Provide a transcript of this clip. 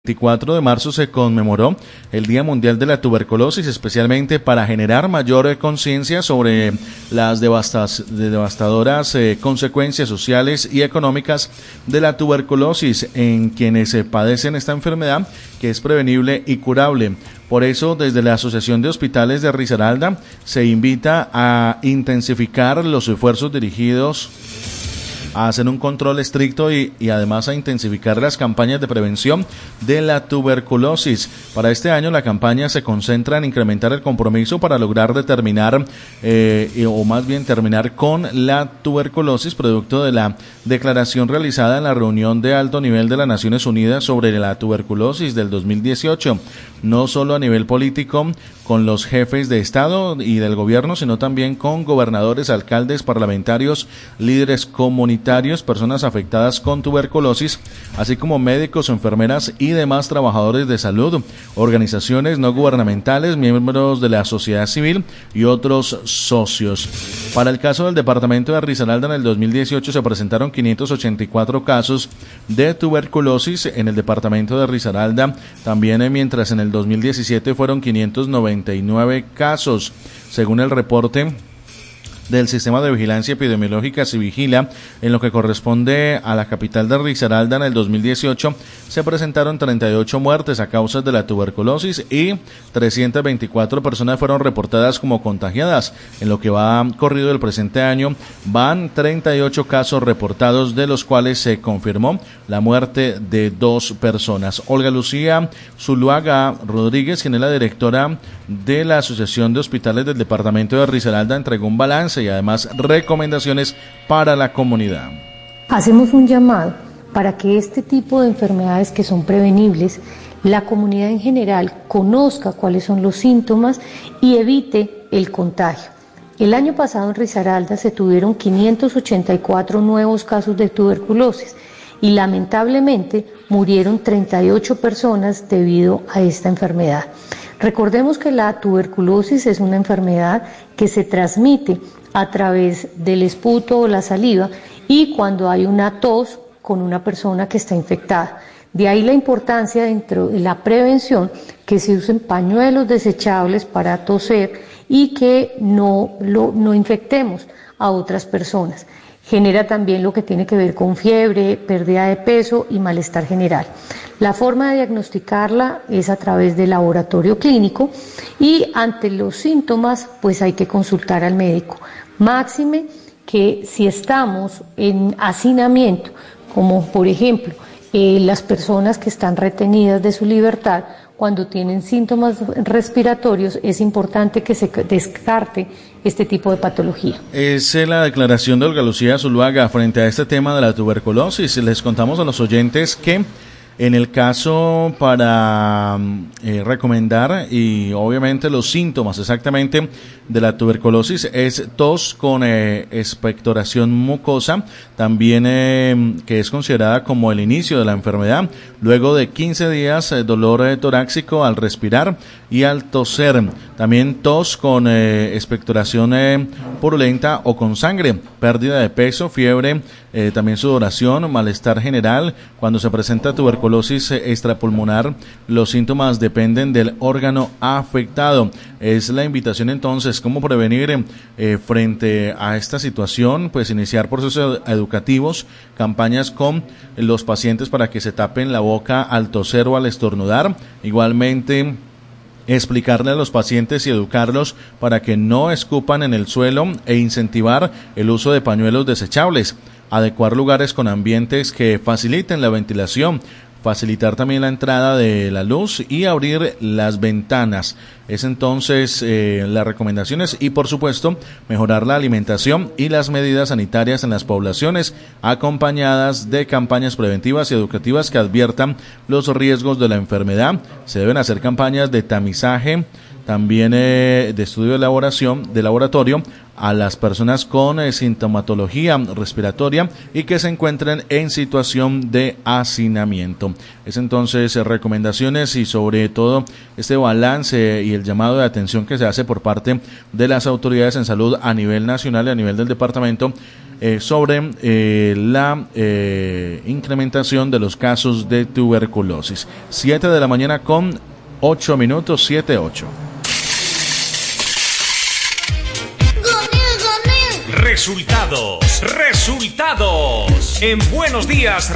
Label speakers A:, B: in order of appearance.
A: 24 de marzo se conmemoró el Día Mundial de la Tuberculosis, especialmente para generar mayor conciencia sobre las devastadoras consecuencias sociales y económicas de la tuberculosis en quienes padecen esta enfermedad, que es prevenible y curable. Por eso, desde la Asociación de Hospitales de Risaralda se invita a intensificar los esfuerzos dirigidos a hacer un control estricto y además a intensificar las campañas de prevención de la tuberculosis. Para este año la campaña se concentra en incrementar el compromiso para lograr terminar con la tuberculosis, producto de la declaración realizada en la reunión de alto nivel de las Naciones Unidas sobre la tuberculosis del 2018, no solo a nivel político con los jefes de Estado y del gobierno, sino también con gobernadores, alcaldes, parlamentarios, líderes comunitarios, personas afectadas con tuberculosis, así como médicos, enfermeras y demás trabajadores de salud, organizaciones no gubernamentales, miembros de la sociedad civil y otros socios. Para el caso del departamento de Risaralda, en el 2018 se presentaron 584 casos de tuberculosis en el departamento de Risaralda, también mientras en el 2017 fueron 599 casos. Según el reporte del Sistema de Vigilancia Epidemiológica Civigila, en lo que corresponde a la capital de Risaralda, en el 2018 se presentaron 38 muertes a causa de la tuberculosis y 324 personas fueron reportadas como contagiadas. En lo que va corrido del presente año, van 38 casos reportados, de los cuales se confirmó la muerte de 2 personas. Olga Lucía Zuluaga Rodríguez, quien es la directora de la Asociación de Hospitales del departamento de Risaralda, entregó un balance y además recomendaciones para la comunidad.
B: Hacemos un llamado para que este tipo de enfermedades que son prevenibles, la comunidad en general conozca cuáles son los síntomas y evite el contagio. El año pasado en Risaralda se tuvieron 584 nuevos casos de tuberculosis y lamentablemente murieron 38 personas debido a esta enfermedad. Recordemos que la tuberculosis es una enfermedad que se transmite a través del esputo o la saliva y cuando hay una tos con una persona que está infectada. De ahí la importancia dentro de la prevención que se usen pañuelos desechables para toser y que no infectemos a otras personas. Genera también lo que tiene que ver con fiebre, pérdida de peso y malestar general. La forma de diagnosticarla es a través del laboratorio clínico y ante los síntomas pues hay que consultar al médico. Máxime que si estamos en hacinamiento, como por ejemplo las personas que están retenidas de su libertad, cuando tienen síntomas respiratorios, es importante que se descarte este tipo de patología.
A: Es la declaración de Olga Lucía Zuluaga frente a este tema de la tuberculosis. Les contamos a los oyentes que en el caso para recomendar y obviamente los síntomas exactamente de la tuberculosis es tos con expectoración mucosa, también que es considerada como el inicio de la enfermedad. Luego de 15 días, dolor torácico al respirar y al toser. También tos con expectoración purulenta o con sangre, pérdida de peso, fiebre, también sudoración, malestar general. Cuando se presenta tuberculosis extrapulmonar, los síntomas dependen del órgano afectado. Es la invitación entonces, ¿cómo prevenir frente a esta situación? Pues iniciar procesos educativos, campañas con los pacientes para que se tapen la boca al toser o al estornudar. Igualmente, explicarle a los pacientes y educarlos para que no escupan en el suelo e incentivar el uso de pañuelos desechables. Adecuar lugares con ambientes que faciliten la ventilación, facilitar también la entrada de la luz y abrir las ventanas. Es entonces las recomendaciones y por supuesto mejorar la alimentación y las medidas sanitarias en las poblaciones, acompañadas de campañas preventivas y educativas que adviertan los riesgos de la enfermedad. Se deben hacer campañas de tamizaje, también de estudio de laboratorio a las personas con sintomatología respiratoria y que se encuentren en situación de hacinamiento. Es entonces recomendaciones y sobre todo este balance y el llamado de atención que se hace por parte de las autoridades en salud a nivel nacional y a nivel del departamento sobre la incrementación de los casos de tuberculosis. 7 de la mañana con 8 minutos, 7:08.
C: Resultados. En Buenos Días